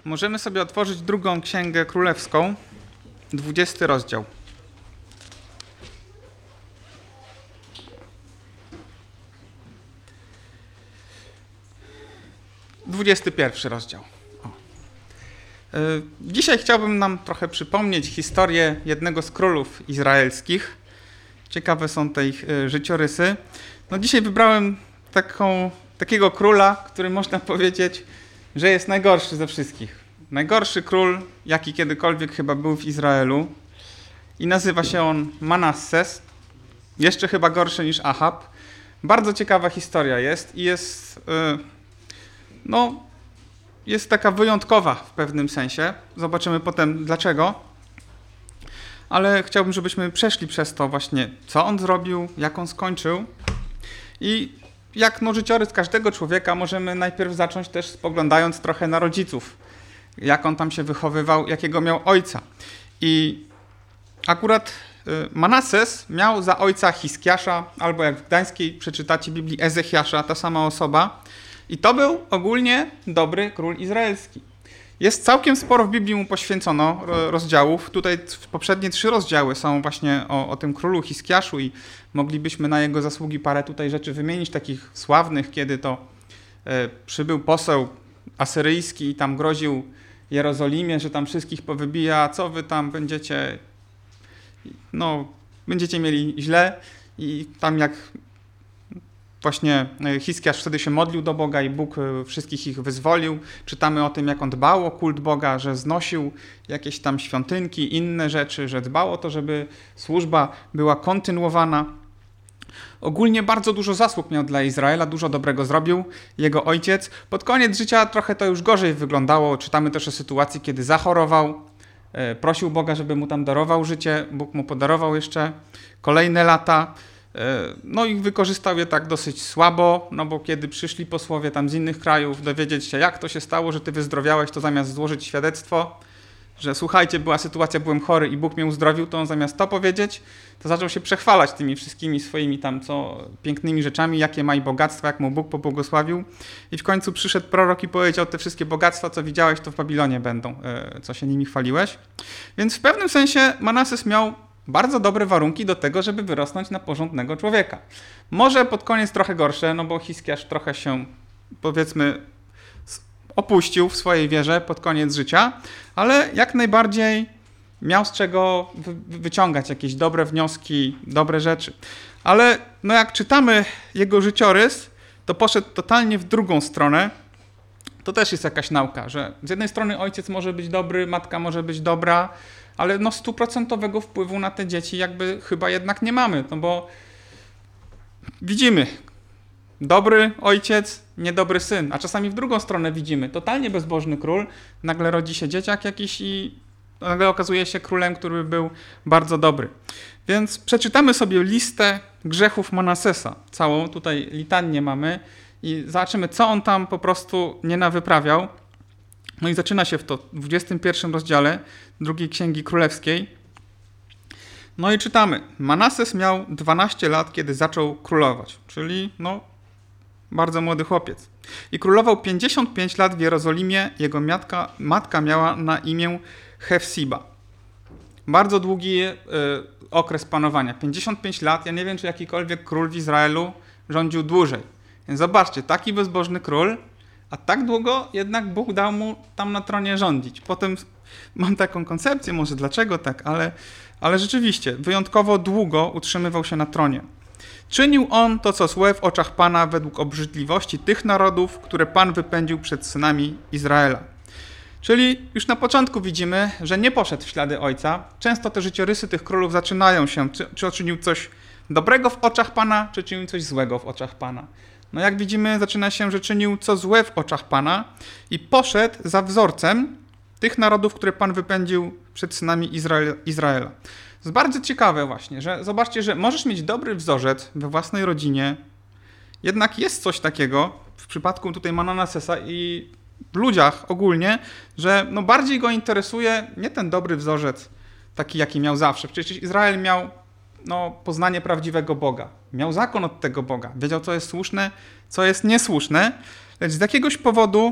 Możemy sobie otworzyć drugą księgę królewską, 20 rozdział. 21 rozdział. Dzisiaj chciałbym nam trochę przypomnieć historię jednego z królów izraelskich. Ciekawe są te ich życiorysy. No dzisiaj wybrałem takiego króla, który można powiedzieć, że jest najgorszy ze wszystkich. Najgorszy król, jaki kiedykolwiek chyba był w Izraelu. I nazywa się on Manasses. Jeszcze chyba gorszy niż Ahab. Bardzo ciekawa historia jest i jest taka wyjątkowa w pewnym sensie. Zobaczymy potem dlaczego. Ale chciałbym, żebyśmy przeszli przez to właśnie, co on zrobił, jak on skończył. I jak życiorys każdego człowieka możemy najpierw zacząć też spoglądając trochę na rodziców. Jak on tam się wychowywał, jakiego miał ojca. I akurat Manasses miał za ojca Hiskiasza, albo jak w gdańskiej przeczytacie Biblii Ezechiasza, ta sama osoba. I to był ogólnie dobry król izraelski. Jest całkiem sporo w Biblii mu poświęcono rozdziałów. Tutaj poprzednie 3 rozdziały są właśnie o tym królu Hiskiaszu i moglibyśmy na jego zasługi parę tutaj rzeczy wymienić, takich sławnych, kiedy to przybył poseł asyryjski i tam groził Jerozolimie, że tam wszystkich powybija, co wy tam będziecie mieli źle. I tam jak właśnie Hiskiasz wtedy się modlił do Boga i Bóg wszystkich ich wyzwolił. Czytamy o tym, jak on dbał o kult Boga, że znosił jakieś tam świątynki, inne rzeczy, że dbał o to, żeby służba była kontynuowana. Ogólnie bardzo dużo zasług miał dla Izraela, dużo dobrego zrobił jego ojciec. Pod koniec życia trochę to już gorzej wyglądało. Czytamy też o sytuacji, kiedy zachorował. Prosił Boga, żeby mu tam darował życie. Bóg mu podarował jeszcze kolejne lata. No i wykorzystał je tak dosyć słabo, bo kiedy przyszli posłowie tam z innych krajów dowiedzieć się, jak to się stało, że ty wyzdrowiałeś, to zamiast złożyć świadectwo, że słuchajcie, była sytuacja, byłem chory i Bóg mnie uzdrowił, to on zamiast to powiedzieć, to zaczął się przechwalać tymi wszystkimi swoimi tam pięknymi rzeczami, jakie ma i bogactwa, jak mu Bóg pobłogosławił. I w końcu przyszedł prorok i powiedział, te wszystkie bogactwa, co widziałeś, to w Babilonie będą, co się nimi chwaliłeś. Więc w pewnym sensie Manasses miał bardzo dobre warunki do tego, żeby wyrosnąć na porządnego człowieka. Może pod koniec trochę gorsze, bo Hiskiasz trochę się, powiedzmy, opuścił w swojej wierze pod koniec życia, ale jak najbardziej miał z czego wyciągać jakieś dobre wnioski, dobre rzeczy. Ale jak czytamy jego życiorys, to poszedł totalnie w drugą stronę. To też jest jakaś nauka, że z jednej strony ojciec może być dobry, matka może być dobra, ale 100% wpływu na te dzieci jakby chyba jednak nie mamy, bo widzimy dobry ojciec, niedobry syn, a czasami w drugą stronę widzimy totalnie bezbożny król, nagle rodzi się dzieciak jakiś i nagle okazuje się królem, który był bardzo dobry. Więc przeczytamy sobie listę grzechów Manassesa, całą tutaj litanię mamy i zobaczymy, co on tam po prostu nie nawyprawiał. No i zaczyna się w 21 rozdziale drugiej Księgi Królewskiej. No i czytamy. Manasses miał 12 lat, kiedy zaczął królować, czyli bardzo młody chłopiec. I królował 55 lat w Jerozolimie. Jego matka miała na imię Hefsiba. Bardzo długi okres panowania. 55 lat. Ja nie wiem, czy jakikolwiek król w Izraelu rządził dłużej. Więc zobaczcie, taki bezbożny król, a tak długo jednak Bóg dał mu tam na tronie rządzić. Potem mam taką koncepcję, może dlaczego tak, ale rzeczywiście wyjątkowo długo utrzymywał się na tronie. Czynił on to, co złe w oczach Pana według obrzydliwości tych narodów, które Pan wypędził przed synami Izraela. Czyli już na początku widzimy, że nie poszedł w ślady ojca. Często te życiorysy tych królów zaczynają się, czy czynił coś dobrego w oczach Pana, czy czynił coś złego w oczach Pana. Jak widzimy, zaczyna się, że czynił co złe w oczach Pana i poszedł za wzorcem tych narodów, które Pan wypędził przed synami Izraela. To jest bardzo ciekawe właśnie, że zobaczcie, że możesz mieć dobry wzorzec we własnej rodzinie, jednak jest coś takiego, w przypadku tutaj Manassesa i w ludziach ogólnie, że bardziej go interesuje nie ten dobry wzorzec, taki jaki miał zawsze. Przecież Izrael miał poznanie prawdziwego Boga. Miał zakon od tego Boga. Wiedział, co jest słuszne, co jest niesłuszne. Lecz z jakiegoś powodu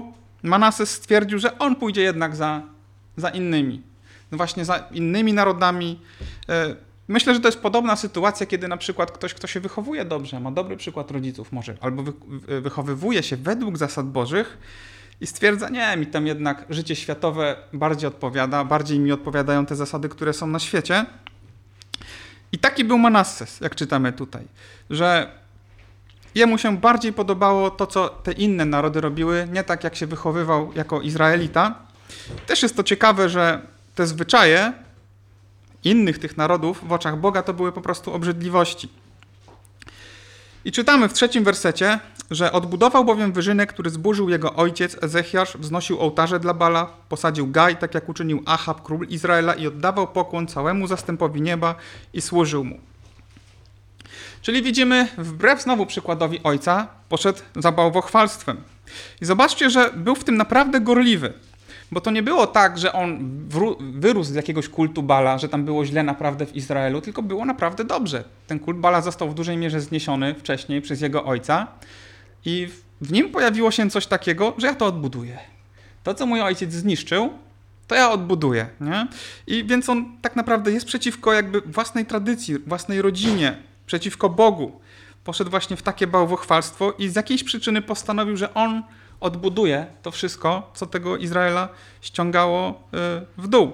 Manases stwierdził, że on pójdzie jednak za innymi. No właśnie za innymi narodami. Myślę, że to jest podobna sytuacja, kiedy na przykład ktoś, kto się wychowuje dobrze, ma dobry przykład rodziców może, albo wychowywuje się według zasad bożych i stwierdza, nie, mi tam jednak życie światowe bardziej odpowiada, bardziej mi odpowiadają te zasady, które są na świecie. I taki był Manasses, jak czytamy tutaj, że jemu się bardziej podobało to, co te inne narody robiły, nie tak jak się wychowywał jako Izraelita. Też jest to ciekawe, że te zwyczaje innych tych narodów w oczach Boga to były po prostu obrzydliwości. I czytamy w 3 wersecie, że odbudował bowiem wyżynek, który zburzył jego ojciec Ezechiasz, wznosił ołtarze dla Bala, posadził Gaj, tak jak uczynił Achab, król Izraela, i oddawał pokłon całemu zastępowi nieba i służył mu. Czyli widzimy, wbrew znowu przykładowi ojca, poszedł za bałwochwalstwem. I zobaczcie, że był w tym naprawdę gorliwy. Bo to nie było tak, że on wyrósł z jakiegoś kultu Bala, że tam było źle naprawdę w Izraelu, tylko było naprawdę dobrze. Ten kult Bala został w dużej mierze zniesiony wcześniej przez jego ojca i w nim pojawiło się coś takiego, że ja to odbuduję. To, co mój ojciec zniszczył, to ja odbuduję. Nie? I więc on tak naprawdę jest przeciwko jakby własnej tradycji, własnej rodzinie, przeciwko Bogu. Poszedł właśnie w takie bałwochwalstwo i z jakiejś przyczyny postanowił, że on odbuduje to wszystko, co tego Izraela ściągało w dół.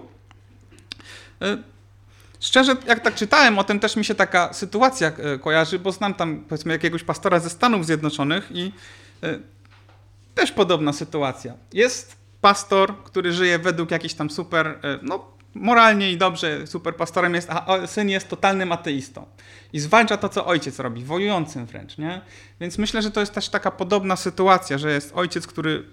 Szczerze, jak tak czytałem o tym, też mi się taka sytuacja kojarzy, bo znam tam, powiedzmy, jakiegoś pastora ze Stanów Zjednoczonych i też podobna sytuacja. Jest pastor, który żyje według jakichś tam super, moralnie i dobrze super pastorem jest, a syn jest totalnym ateistą. I zwalcza to, co ojciec robi, wojującym wręcz, nie? Więc myślę, że to jest też taka podobna sytuacja, że jest ojciec, który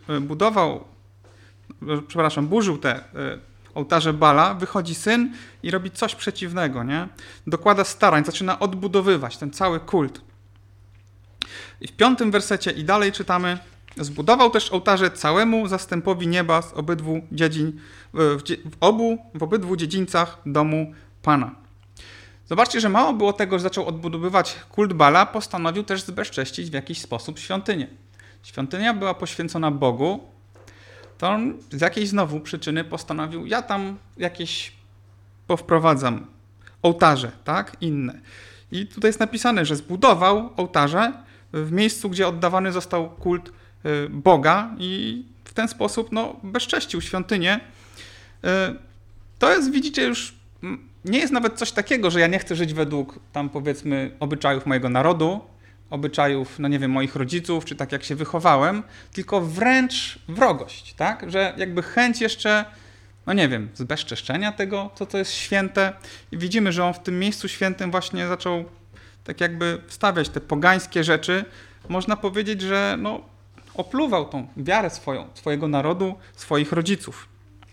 burzył te ołtarze Bala, wychodzi syn i robi coś przeciwnego, nie? Dokłada starań, zaczyna odbudowywać ten cały kult. I w 5 wersecie i dalej czytamy: zbudował też ołtarze całemu zastępowi nieba z obydwu dziedzin, w obydwu dziedzińcach domu Pana. Zobaczcie, że mało było tego, że zaczął odbudowywać kult Bala, postanowił też zbezcześcić w jakiś sposób świątynię. Świątynia była poświęcona Bogu, to on z jakiejś znowu przyczyny postanowił, ja tam jakieś powprowadzam ołtarze, tak, inne. I tutaj jest napisane, że zbudował ołtarze w miejscu, gdzie oddawany został kult Boga i w ten sposób bezcześcił świątynię. To jest, widzicie, już nie jest nawet coś takiego, że ja nie chcę żyć według tam, powiedzmy, obyczajów mojego narodu, obyczajów, moich rodziców, czy tak jak się wychowałem, tylko wręcz wrogość, tak? Że jakby chęć jeszcze, zbezczeszczenia tego, co jest święte. I widzimy, że on w tym miejscu świętym właśnie zaczął tak jakby wstawiać te pogańskie rzeczy. Można powiedzieć, że opluwał tą wiarę swojego narodu, swoich rodziców.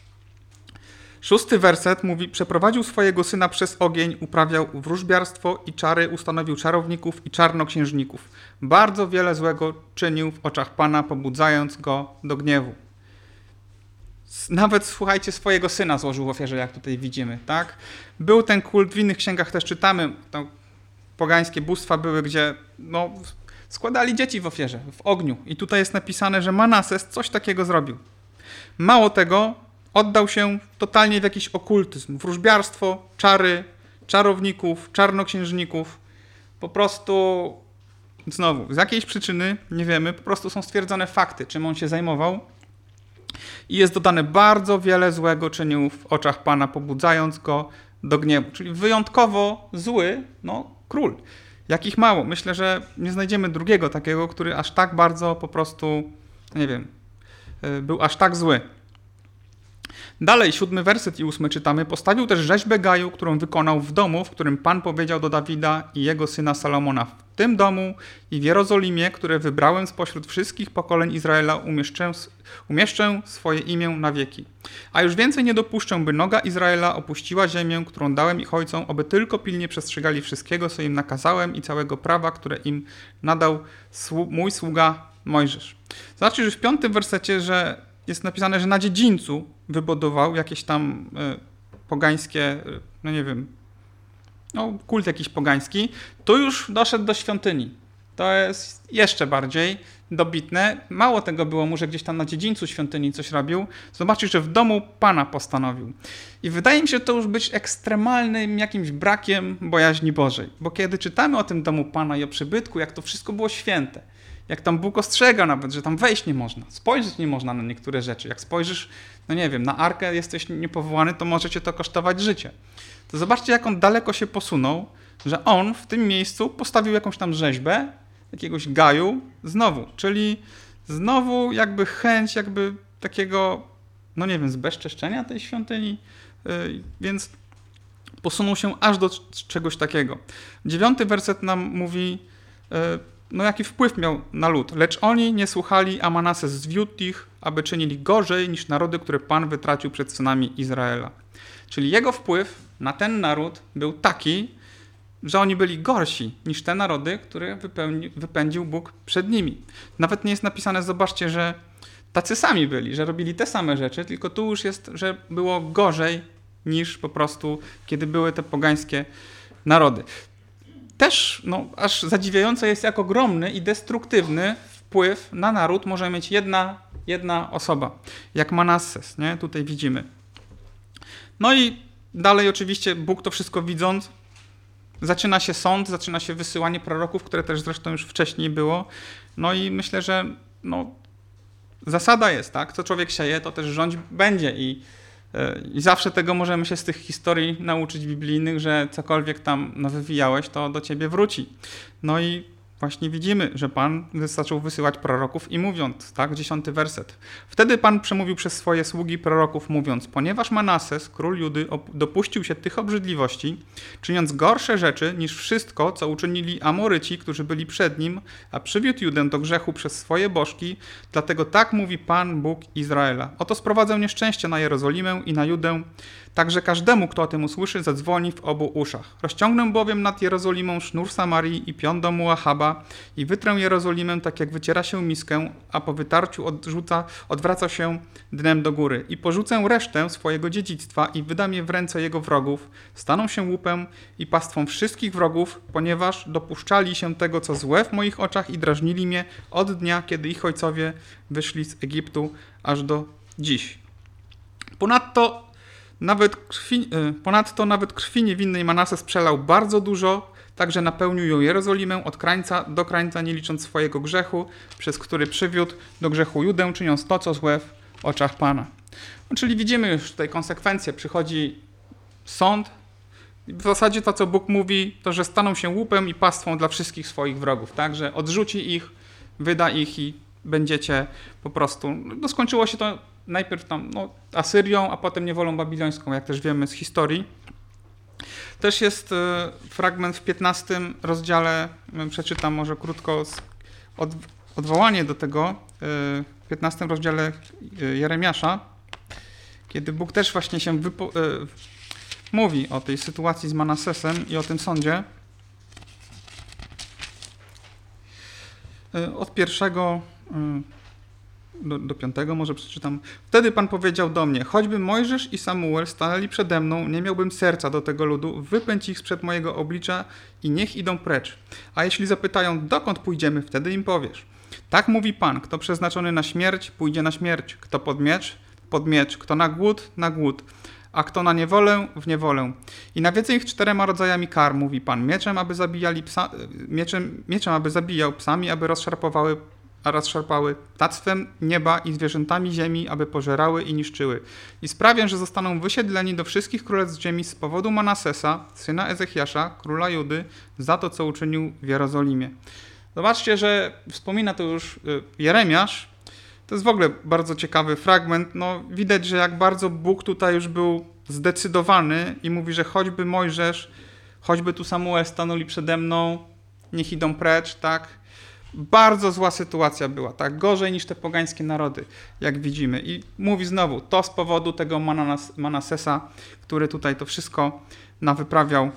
6 werset mówi: przeprowadził swojego syna przez ogień, uprawiał wróżbiarstwo i czary, ustanowił czarowników i czarnoksiężników. Bardzo wiele złego czynił w oczach Pana, pobudzając go do gniewu. Nawet, słuchajcie, swojego syna złożył w ofierze, jak tutaj widzimy, tak? Był ten kult, w innych księgach też czytamy, to pogańskie bóstwa były, gdzie składali dzieci w ofierze, w ogniu. I tutaj jest napisane, że Manasses coś takiego zrobił. Mało tego, oddał się totalnie w jakiś okultyzm, wróżbiarstwo, czary, czarowników, czarnoksiężników. Po prostu, znowu, z jakiejś przyczyny, nie wiemy, po prostu są stwierdzone fakty, czym on się zajmował. I jest dodane: bardzo wiele złego czynił w oczach Pana, pobudzając go do gniewu. Czyli wyjątkowo zły, król. Jakich mało. Myślę, że nie znajdziemy drugiego takiego, który aż tak bardzo po prostu, był aż tak zły. Dalej, 7 werset i 8 czytamy: postawił też rzeźbę Gaju, którą wykonał w domu, w którym Pan powiedział do Dawida i jego syna Salomona: w tym domu i w Jerozolimie, które wybrałem spośród wszystkich pokoleń Izraela, umieszczę swoje imię na wieki. A już więcej nie dopuszczę, by noga Izraela opuściła ziemię, którą dałem ich ojcom, oby tylko pilnie przestrzegali wszystkiego, co im nakazałem, i całego prawa, które im nadał mój sługa Mojżesz. Zobaczcie, że w 5 wersecie, że jest napisane, że na dziedzińcu wybudował jakieś tam pogańskie, kult jakiś pogański, to już doszedł do świątyni. to jest jeszcze bardziej dobitne. Mało tego było mu, że gdzieś tam na dziedzińcu świątyni coś robił. Zobaczcie, że w domu Pana postanowił. I wydaje mi się to już być ekstremalnym jakimś brakiem bojaźni Bożej. Bo kiedy czytamy o tym domu Pana i o przybytku, jak to wszystko było święte, jak tam Bóg ostrzega nawet, że tam wejść nie można, spojrzeć nie można na niektóre rzeczy. Jak spojrzysz, no nie wiem, na arkę, jesteś niepowołany, to może cię to kosztować życie. To zobaczcie, jak on daleko się posunął, że on w tym miejscu postawił jakąś tam rzeźbę, jakiegoś gaju, znowu, czyli znowu jakby chęć jakby takiego, no nie wiem, zbezczeszczenia tej świątyni, więc posunął się aż do czegoś takiego. 9 werset nam mówi, no jaki wpływ miał na lud. Lecz oni nie słuchali, a Manases zwiódł ich, aby czynili gorzej niż narody, które Pan wytracił przed synami Izraela. Czyli jego wpływ na ten naród był taki, że oni byli gorsi niż te narody, które wypędził Bóg przed nimi. Nawet nie jest napisane, zobaczcie, że tacy sami byli, że robili te same rzeczy, tylko tu już jest, że było gorzej niż po prostu, kiedy były te pogańskie narody. Też aż zadziwiające jest, jak ogromny i destruktywny wpływ na naród może mieć jedna osoba, jak Manasses, nie? Tutaj widzimy. No i dalej oczywiście Bóg to wszystko widząc, zaczyna się sąd, zaczyna się wysyłanie proroków, które też zresztą już wcześniej było. No i myślę, że zasada jest, tak? Co człowiek sieje, to też rządź będzie i zawsze tego możemy się z tych historii nauczyć biblijnych, że cokolwiek tam wywijałeś, to do ciebie wróci. No i właśnie widzimy, że Pan zaczął wysyłać proroków i mówiąc, tak, 10 werset. Wtedy Pan przemówił przez swoje sługi proroków, mówiąc, ponieważ Manasses, król Judy, dopuścił się tych obrzydliwości, czyniąc gorsze rzeczy niż wszystko, co uczynili Amoryci, którzy byli przed nim, a przywiódł Judę do grzechu przez swoje bożki, dlatego tak mówi Pan, Bóg Izraela. Oto sprowadzę nieszczęście na Jerozolimę i na Judę, także każdemu, kto o tym usłyszy, zadzwoni w obu uszach. Rozciągnę bowiem nad Jerozolimą sznur Samarii i pion domu Ahaba i wytrę Jerozolimę tak, jak wyciera się miskę, a po wytarciu odwraca się dnem do góry. I porzucę resztę swojego dziedzictwa i wydam je w ręce jego wrogów. Staną się łupem i pastwą wszystkich wrogów, ponieważ dopuszczali się tego, co złe w moich oczach i drażnili mnie od dnia, kiedy ich ojcowie wyszli z Egiptu, aż do dziś. Ponadto nawet krwi niewinnej Manasses przelał bardzo dużo, także napełnił ją Jerozolimę od krańca do krańca, nie licząc swojego grzechu, przez który przywiódł do grzechu Judę, czyniąc to, co złe w oczach Pana. No, czyli widzimy już tutaj konsekwencje. Przychodzi sąd i w zasadzie to, co Bóg mówi, to, że staną się łupem i pastwą dla wszystkich swoich wrogów. Tak, że odrzuci ich, wyda ich i będziecie po prostu... skończyło się to najpierw tam Asyrią, a potem niewolą babilońską, jak też wiemy z historii. Też jest fragment w 15 rozdziale, przeczytam może krótko odwołanie do tego, w 15 rozdziale Jeremiasza, kiedy Bóg też właśnie się mówi o tej sytuacji z Manassesem i o tym sądzie. Od 1 do 5 może przeczytam. Wtedy Pan powiedział do mnie, choćby Mojżesz i Samuel stanęli przede mną, nie miałbym serca do tego ludu, wypędź ich sprzed mojego oblicza i niech idą precz. A jeśli zapytają, dokąd pójdziemy, wtedy im powiesz. Tak mówi Pan, kto przeznaczony na śmierć, pójdzie na śmierć, kto pod miecz, kto na głód, a kto na niewolę, w niewolę. I nawiedzę ich 4 rodzajami kar, mówi Pan, mieczem, aby zabijał, psami, aby rozszarpały, ptactwem nieba i zwierzętami ziemi, aby pożerały i niszczyły. I sprawię, że zostaną wysiedleni do wszystkich królestw ziemi z powodu Manassesa, syna Ezechiasza, króla Judy, za to, co uczynił w Jerozolimie. Zobaczcie, że wspomina to już Jeremiasz. To jest w ogóle bardzo ciekawy fragment. Widać, że jak bardzo Bóg tutaj już był zdecydowany i mówi, że choćby Mojżesz, choćby tu Samuel stanęli przede mną, niech idą precz, tak? Bardzo zła sytuacja była, tak? Gorzej niż te pogańskie narody, jak widzimy. I mówi znowu, to z powodu tego Manassesa, który tutaj to wszystko wyprawiał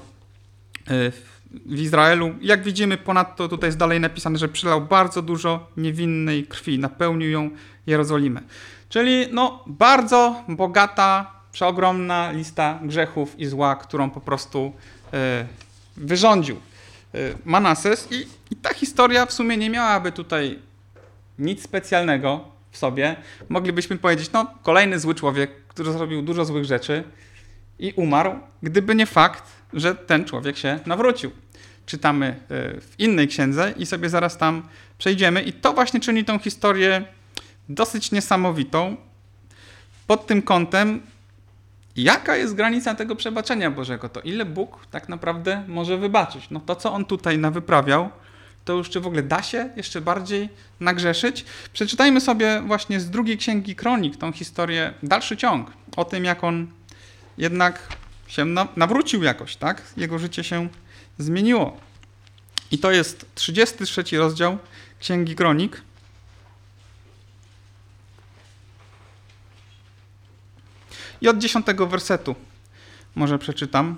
w Izraelu. Jak widzimy, ponadto tutaj jest dalej napisane, że przelał bardzo dużo niewinnej krwi, napełnił ją Jerozolimę. Czyli bardzo bogata, przeogromna lista grzechów i zła, którą po prostu wyrządził. Manases i ta historia w sumie nie miałaby tutaj nic specjalnego w sobie. Moglibyśmy powiedzieć, no kolejny zły człowiek, który zrobił dużo złych rzeczy i umarł, gdyby nie fakt, że ten człowiek się nawrócił. Czytamy w innej księdze i sobie zaraz tam przejdziemy i to właśnie czyni tą historię dosyć niesamowitą pod tym kątem, jaka jest granica tego przebaczenia Bożego, to ile Bóg tak naprawdę może wybaczyć. No to, co on tutaj nawyprawiał, to już czy w ogóle da się jeszcze bardziej nagrzeszyć? Przeczytajmy sobie właśnie z drugiej Księgi Kronik tą historię, dalszy ciąg, o tym, jak on jednak się nawrócił jakoś, tak? Jego życie się zmieniło. I to jest 33 rozdział Księgi Kronik. I od 10 wersetu może przeczytam.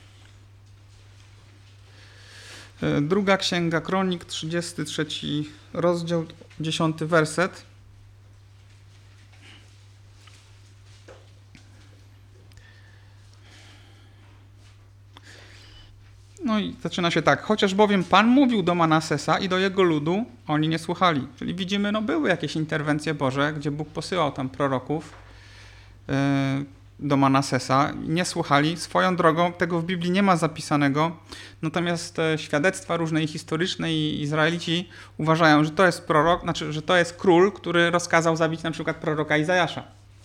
Druga Księga Kronik, 33 rozdział, 10 werset. No i zaczyna się tak. Chociaż bowiem Pan mówił do Manasesa i do jego ludu, oni nie słuchali. Czyli widzimy, no były jakieś interwencje Boże, gdzie Bóg posyłał tam proroków do Manasesa. Nie słuchali. Swoją drogą, tego w Biblii nie ma zapisanego. Natomiast świadectwa różne i historyczne i Izraelici uważają, że to jest prorok, znaczy, że to jest król, który rozkazał zabić na przykład proroka Izajasza.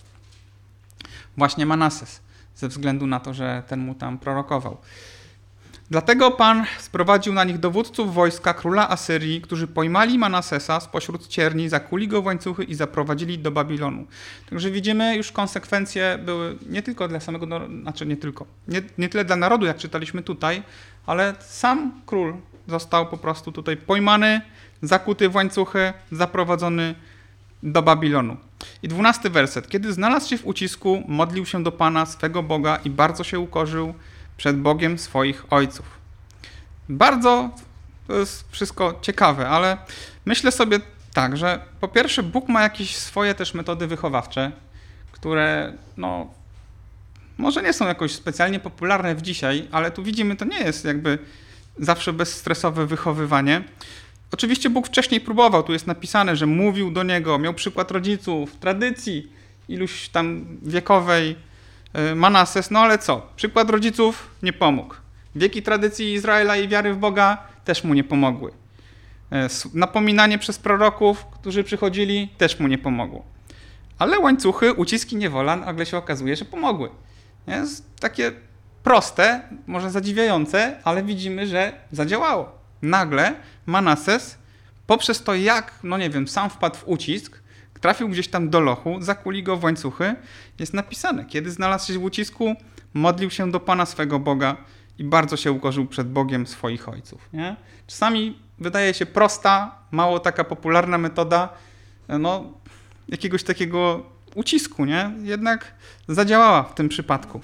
Właśnie Manases. Ze względu na to, że ten mu tam prorokował. Dlatego Pan sprowadził na nich dowódców wojska króla Asyrii, którzy pojmali Manasesa spośród cierni, zakuli go w łańcuchy i zaprowadzili do Babilonu. Także widzimy, już konsekwencje były nie tylko dla samego, znaczy nie tyle dla narodu, jak czytaliśmy tutaj, ale sam król został po prostu tutaj pojmany, zakuty w łańcuchy, zaprowadzony do Babilonu. I 12 werset. Kiedy znalazł się w ucisku, modlił się do Pana, swego Boga i bardzo się ukorzył przed Bogiem swoich ojców. Bardzo to jest wszystko ciekawe, ale myślę sobie tak, że po pierwsze Bóg ma jakieś swoje też metody wychowawcze, które no może nie są jakoś specjalnie popularne w dzisiaj, ale tu widzimy, to nie jest jakby zawsze bezstresowe wychowywanie. Oczywiście Bóg wcześniej próbował, tu jest napisane, że mówił do niego, miał przykład rodziców, tradycji iluś tam wiekowej, Manases, no ale co? Przykład rodziców nie pomógł. Wieki tradycji Izraela i wiary w Boga też mu nie pomogły. Napominanie przez proroków, którzy przychodzili, też mu nie pomogło. Ale łańcuchy, uciski, niewola, nagle się okazuje, że pomogły. Jest takie proste, może zadziwiające, ale widzimy, że zadziałało. Nagle Manases, poprzez to jak, no nie wiem, sam wpadł w ucisk, trafił gdzieś tam do lochu, zakuli go w łańcuchy, jest napisane. Kiedy znalazł się w ucisku, modlił się do Pana swego Boga i bardzo się ukorzył przed Bogiem swoich ojców. Nie? Czasami wydaje się prosta, mało taka popularna metoda no, jakiegoś takiego ucisku, nie? Jednak zadziałała w tym przypadku.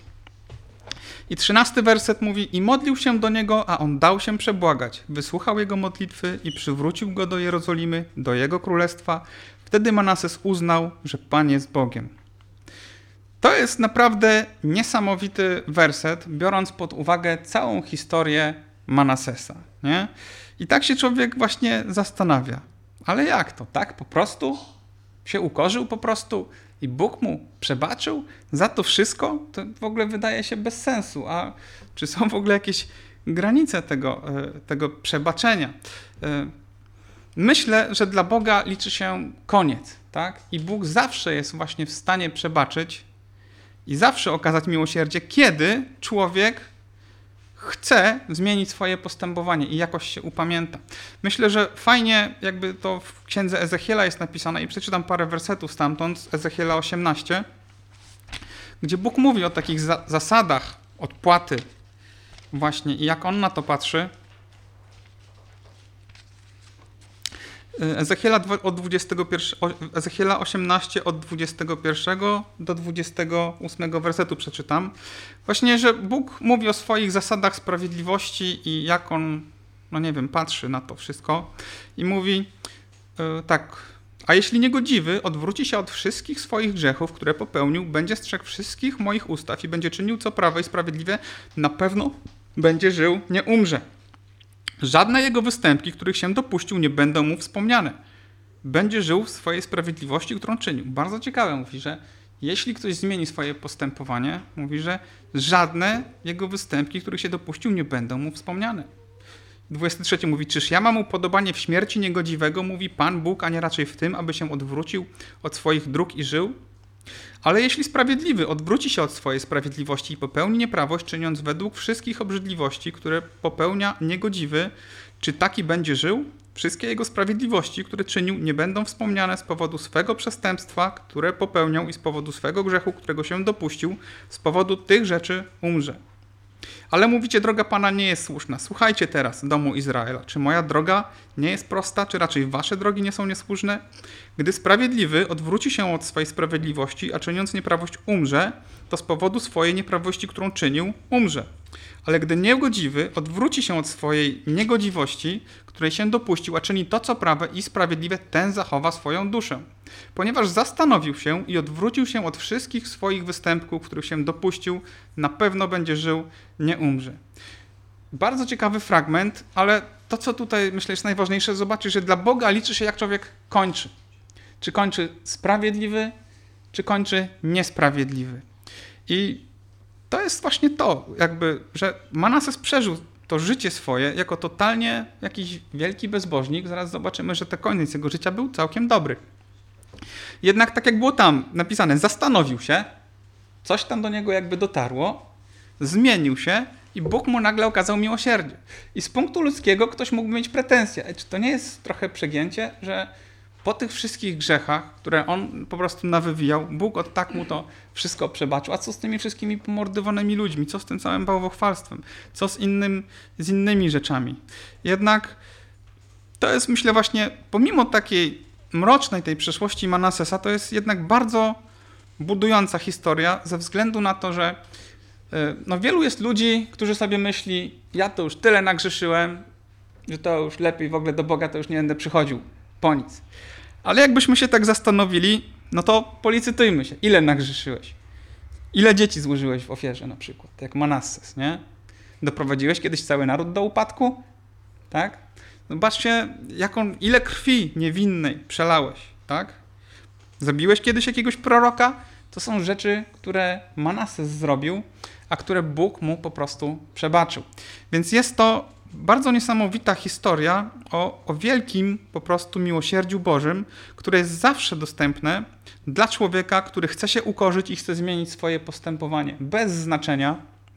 I 13 werset mówi, i modlił się do niego, a on dał się przebłagać. Wysłuchał jego modlitwy i przywrócił go do Jerozolimy, do jego królestwa. Wtedy Manases uznał, że Pan jest Bogiem. To jest naprawdę niesamowity werset, biorąc pod uwagę całą historię Manasesa. Nie? I tak się człowiek właśnie zastanawia. Ale jak to? Tak po prostu? Się ukorzył po prostu i Bóg mu przebaczył za to wszystko? To w ogóle wydaje się bez sensu. A czy są w ogóle jakieś granice tego przebaczenia? Myślę, że dla Boga liczy się koniec, tak? I Bóg zawsze jest właśnie w stanie przebaczyć i zawsze okazać miłosierdzie, kiedy człowiek chce zmienić swoje postępowanie i jakoś się upamięta. Myślę, że fajnie jakby to w księdze Ezechiela jest napisane i przeczytam parę wersetów stamtąd, z Ezechiela 18, gdzie Bóg mówi o takich zasadach odpłaty właśnie i jak On na to patrzy. Ezechiela 18 od 21 do 28 wersetu przeczytam. Właśnie, że Bóg mówi o swoich zasadach sprawiedliwości i jak On, no nie wiem, patrzy na to wszystko. I mówi tak, a jeśli niegodziwy odwróci się od wszystkich swoich grzechów, które popełnił, będzie strzegł wszystkich moich ustaw i będzie czynił co prawe i sprawiedliwe, na pewno będzie żył, nie umrze. Żadne jego występki, których się dopuścił, nie będą mu wspomniane. Będzie żył w swojej sprawiedliwości, którą czynił. Bardzo ciekawe mówi, że jeśli ktoś zmieni swoje postępowanie, mówi, że żadne jego występki, których się dopuścił, nie będą mu wspomniane. 23 mówi, czyż ja mam upodobanie w śmierci niegodziwego, mówi Pan Bóg, a nie raczej w tym, aby się odwrócił od swoich dróg i żył? Ale jeśli sprawiedliwy odwróci się od swojej sprawiedliwości i popełni nieprawość, czyniąc według wszystkich obrzydliwości, które popełnia niegodziwy, czy taki będzie żył? Wszystkie jego sprawiedliwości, które czynił, nie będą wspomniane z powodu swego przestępstwa, które popełniał i z powodu swego grzechu, którego się dopuścił, z powodu tych rzeczy umrze. Ale mówicie, droga Pana nie jest słuszna. Słuchajcie teraz, domu Izraela. Czy moja droga nie jest prosta, czy raczej wasze drogi nie są niesłuszne? Gdy sprawiedliwy odwróci się od swojej sprawiedliwości, a czyniąc nieprawość umrze, to z powodu swojej nieprawości, którą czynił, umrze. Ale gdy niegodziwy odwróci się od swojej niegodziwości, której się dopuścił, a czyni to, co prawe i sprawiedliwe, ten zachowa swoją duszę. Ponieważ zastanowił się i odwrócił się od wszystkich swoich występków, których się dopuścił, na pewno będzie żył, nie umrze. Bardzo ciekawy fragment, ale to, co tutaj myślę jest najważniejsze, zobaczyć, że dla Boga liczy się, jak człowiek kończy. Czy kończy sprawiedliwy, czy kończy niesprawiedliwy. I to jest właśnie to, jakby, że Manases przeżył to życie swoje jako totalnie jakiś wielki bezbożnik. Zaraz zobaczymy, że ten koniec jego życia był całkiem dobry. Jednak tak jak było tam napisane, zastanowił się, coś tam do niego jakby dotarło, zmienił się i Bóg mu nagle okazał miłosierdzie. I z punktu ludzkiego ktoś mógł mieć pretensje. Czy to nie jest trochę przegięcie, że po tych wszystkich grzechach, które on po prostu nawywijał, Bóg od tak mu to wszystko przebaczył. A co z tymi wszystkimi pomordowanymi ludźmi? Co z tym całym bałwochwalstwem? Co z innymi rzeczami? Jednak to jest, myślę, właśnie pomimo takiej mrocznej tej przeszłości Manasesa, to jest jednak bardzo budująca historia ze względu na to, że wielu jest ludzi, którzy sobie myśli, ja to już tyle nagrzeszyłem, że to już lepiej w ogóle do Boga to już nie będę przychodził po nic. Ale jakbyśmy się tak zastanowili, no to policytujmy się. Ile nagrzeszyłeś? Ile dzieci złożyłeś w ofierze na przykład? Jak Manasses, nie? Doprowadziłeś kiedyś cały naród do upadku? Tak? Zobaczcie, ile krwi niewinnej przelałeś, tak? Zabiłeś kiedyś jakiegoś proroka? To są rzeczy, które Manasses zrobił, a które Bóg mu po prostu przebaczył. Więc jest to bardzo niesamowita historia o wielkim po prostu miłosierdziu Bożym, które jest zawsze dostępne dla człowieka, który chce się ukorzyć i chce zmienić swoje postępowanie. Bez znaczenia,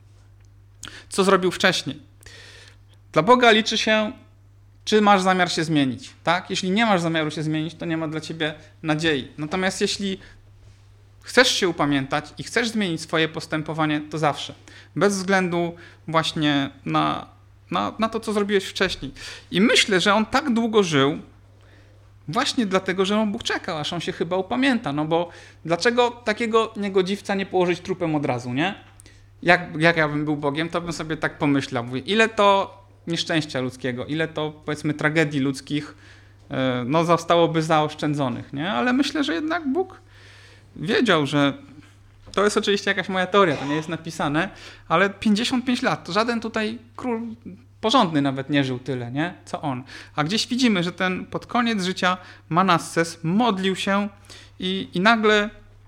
co zrobił wcześniej. Dla Boga liczy się, czy masz zamiar się zmienić. Tak? Jeśli nie masz zamiaru się zmienić, to nie ma dla ciebie nadziei. Natomiast jeśli chcesz się upamiętać i chcesz zmienić swoje postępowanie, to zawsze. Bez względu właśnie na to, co zrobiłeś wcześniej. I myślę, że on tak długo żył właśnie dlatego, że Bóg czekał, aż on się chyba upamięta. No bo dlaczego takiego niegodziwca nie położyć trupem od razu, nie? Jak ja bym był Bogiem, to bym sobie tak pomyślał. Mówię, ile to nieszczęścia ludzkiego, ile to, powiedzmy, tragedii ludzkich zostałoby zaoszczędzonych, nie? Ale myślę, że jednak Bóg wiedział, że to jest oczywiście jakaś moja teoria, to nie jest napisane, ale 55 lat, to żaden tutaj król porządny nawet nie żył tyle, nie? Co on. A gdzieś widzimy, że ten pod koniec życia Manasses modlił się i nagle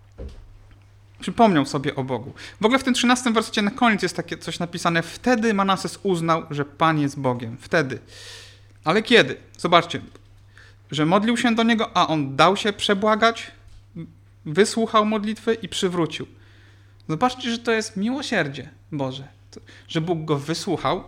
przypomniał sobie o Bogu. W ogóle w tym 13 wersecie na koniec jest takie coś napisane. Wtedy Manasses uznał, że Pan jest Bogiem. Wtedy. Ale kiedy? Zobaczcie, że modlił się do Niego, a On dał się przebłagać, wysłuchał modlitwy i przywrócił. Zobaczcie, że to jest miłosierdzie Boże. Że Bóg go wysłuchał,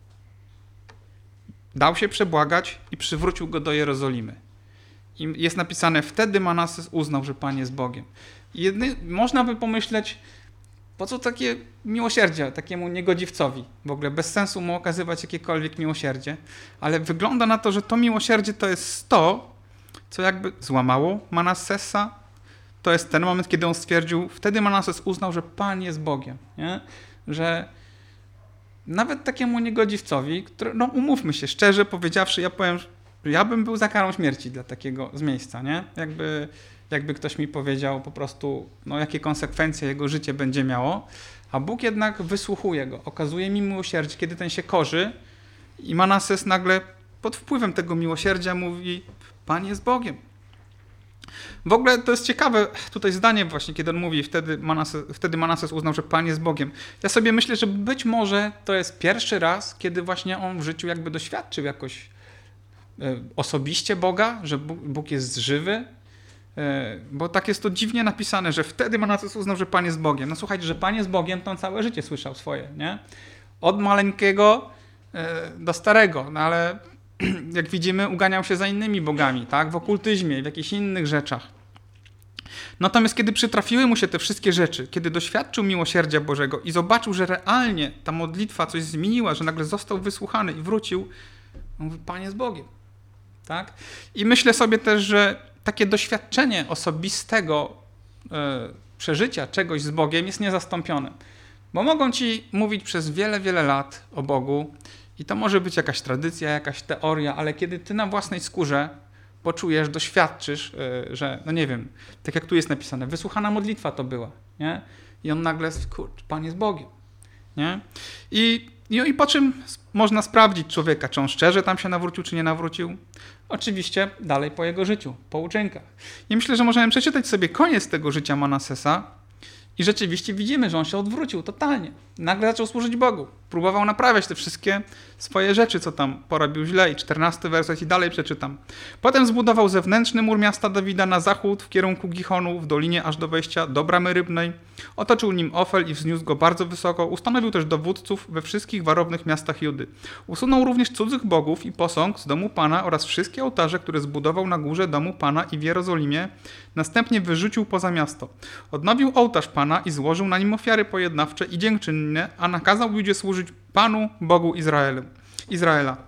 dał się przebłagać i przywrócił go do Jerozolimy. I jest napisane, wtedy Manasses uznał, że Pan jest Bogiem. I można by pomyśleć, po co takie miłosierdzie takiemu niegodziwcowi? W ogóle bez sensu mu okazywać jakiekolwiek miłosierdzie. Ale wygląda na to, że to miłosierdzie to jest to, co jakby złamało Manassesa. To jest ten moment, kiedy on stwierdził, wtedy Manasses uznał, że Pan jest Bogiem. Nie? Że nawet takiemu niegodziwcowi, który, umówmy się, szczerze powiedziawszy, ja powiem, że ja bym był za karą śmierci dla takiego z miejsca, nie? Jakby ktoś mi powiedział po prostu, jakie konsekwencje jego życie będzie miało, a Bóg jednak wysłuchuje go, okazuje mi miłosierdzie, kiedy ten się korzy, I Manases nagle pod wpływem tego miłosierdzia mówi, Pan jest Bogiem. W ogóle to jest ciekawe tutaj zdanie właśnie, kiedy on mówi, wtedy Manases uznał, że Pan jest Bogiem. Ja sobie myślę, że być może to jest pierwszy raz, kiedy właśnie on w życiu jakby doświadczył jakoś osobiście Boga, że Bóg jest żywy, bo tak jest to dziwnie napisane, że wtedy Manases uznał, że Pan jest Bogiem. No słuchajcie, że Pan jest Bogiem, to on całe życie słyszał swoje, nie? Od maleńkiego do starego, no ale jak widzimy, uganiał się za innymi bogami, tak? W okultyzmie, w jakichś innych rzeczach. Natomiast kiedy przytrafiły mu się te wszystkie rzeczy, kiedy doświadczył miłosierdzia Bożego i zobaczył, że realnie ta modlitwa coś zmieniła, że nagle został wysłuchany i wrócił, mówi, Pan jest Bogiem. Tak? I myślę sobie też, że takie doświadczenie osobistego przeżycia czegoś z Bogiem jest niezastąpione. Bo mogą ci mówić przez wiele, wiele lat o Bogu i to może być jakaś tradycja, jakaś teoria, ale kiedy ty na własnej skórze poczujesz, doświadczysz, że, no nie wiem, tak jak tu jest napisane, wysłuchana modlitwa to była, nie? I on nagle, kurczę, Pan jest Bogiem, nie? I po czym można sprawdzić człowieka, czy on szczerze tam się nawrócił, czy nie nawrócił? Oczywiście dalej po jego życiu, po uczynkach. I myślę, że możemy przeczytać sobie koniec tego życia Manasesa i rzeczywiście widzimy, że on się odwrócił totalnie. Nagle zaczął służyć Bogu. Próbował naprawiać te wszystkie swoje rzeczy, co tam porobił źle. I 14 werset i dalej przeczytam. Potem zbudował zewnętrzny mur miasta Dawida na zachód w kierunku Gichonu, w dolinie aż do wejścia do Bramy Rybnej. Otoczył nim Ofel i wzniósł go bardzo wysoko. Ustanowił też dowódców we wszystkich warownych miastach Judy. Usunął również cudzych bogów i posąg z domu Pana oraz wszystkie ołtarze, które zbudował na górze domu Pana i w Jerozolimie. Następnie wyrzucił poza miasto. Odnowił ołtarz Pana i złożył na nim ofiary pojednawcze i dziękczynne, a nakazał ludzie służyć Panu, Bogu Izraela.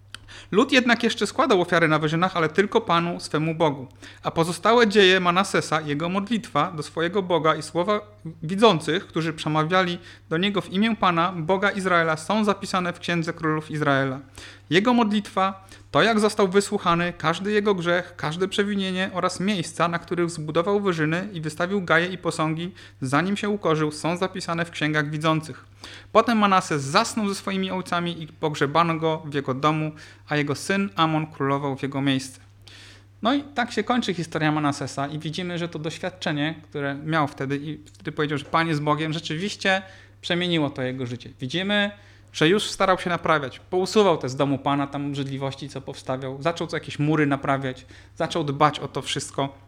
Lud jednak jeszcze składał ofiary na wyżynach, ale tylko Panu, swemu Bogu. A pozostałe dzieje Manasesa, jego modlitwa do swojego Boga i słowa widzących, którzy przemawiali do niego w imię Pana, Boga Izraela, są zapisane w Księdze Królów Izraela. Jego modlitwa, to jak został wysłuchany, każdy jego grzech, każde przewinienie oraz miejsca, na których zbudował wyżyny i wystawił gaje i posągi, zanim się ukorzył, są zapisane w księgach widzących. Potem Manases zasnął ze swoimi ojcami i pogrzebano go w jego domu, a jego syn Amon królował w jego miejsce. No i tak się kończy historia Manasesa i widzimy, że to doświadczenie, które miał wtedy i wtedy powiedział, że Pan jest Bogiem, rzeczywiście przemieniło to jego życie. Widzimy, że już starał się naprawiać. Pousuwał te z domu Pana tam obrzydliwości, co powstawiał. Zaczął co jakieś mury naprawiać. Zaczął dbać o to wszystko.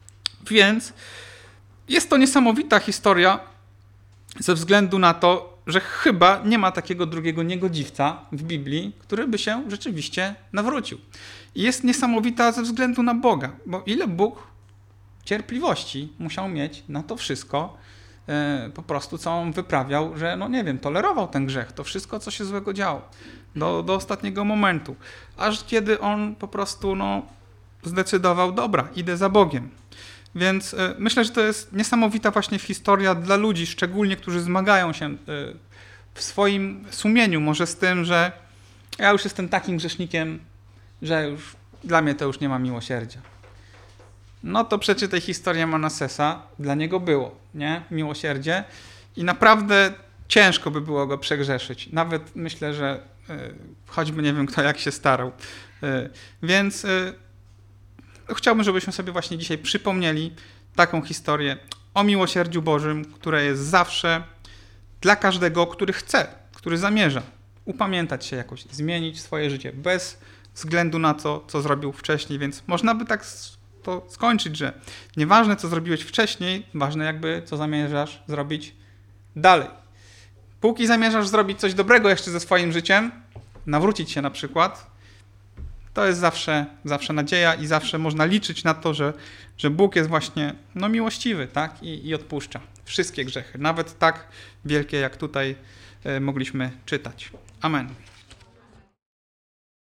Więc jest to niesamowita historia ze względu na to, że chyba nie ma takiego drugiego niegodziwca w Biblii, który by się rzeczywiście nawrócił. I jest niesamowita ze względu na Boga, bo ile Bóg cierpliwości musiał mieć na to wszystko, po prostu co on wyprawiał, że no nie wiem, tolerował ten grzech, to wszystko, co się złego działo do ostatniego momentu, aż kiedy on po prostu zdecydował, dobra, idę za Bogiem. Więc myślę, że to jest niesamowita właśnie historia dla ludzi, szczególnie którzy zmagają się w swoim sumieniu może z tym, że ja już jestem takim grzesznikiem, że już dla mnie to już nie ma miłosierdzia. No to przeczytaj historię Manasesa, dla niego było, nie? Miłosierdzie i naprawdę ciężko by było go przegrzeszyć. Nawet myślę, że choćby nie wiem kto jak się starał. Więc chciałbym, żebyśmy sobie właśnie dzisiaj przypomnieli taką historię o miłosierdziu Bożym, które jest zawsze dla każdego, który chce, który zamierza upamiętać się jakoś, zmienić swoje życie bez względu na to, co zrobił wcześniej. Więc można by tak to skończyć, że nieważne, co zrobiłeś wcześniej, ważne jakby, co zamierzasz zrobić dalej. Póki zamierzasz zrobić coś dobrego jeszcze ze swoim życiem, nawrócić się na przykład, to jest zawsze nadzieja i zawsze można liczyć na to, że Bóg jest właśnie miłościwy, tak? I odpuszcza wszystkie grzechy, nawet tak wielkie, jak tutaj mogliśmy czytać. Amen.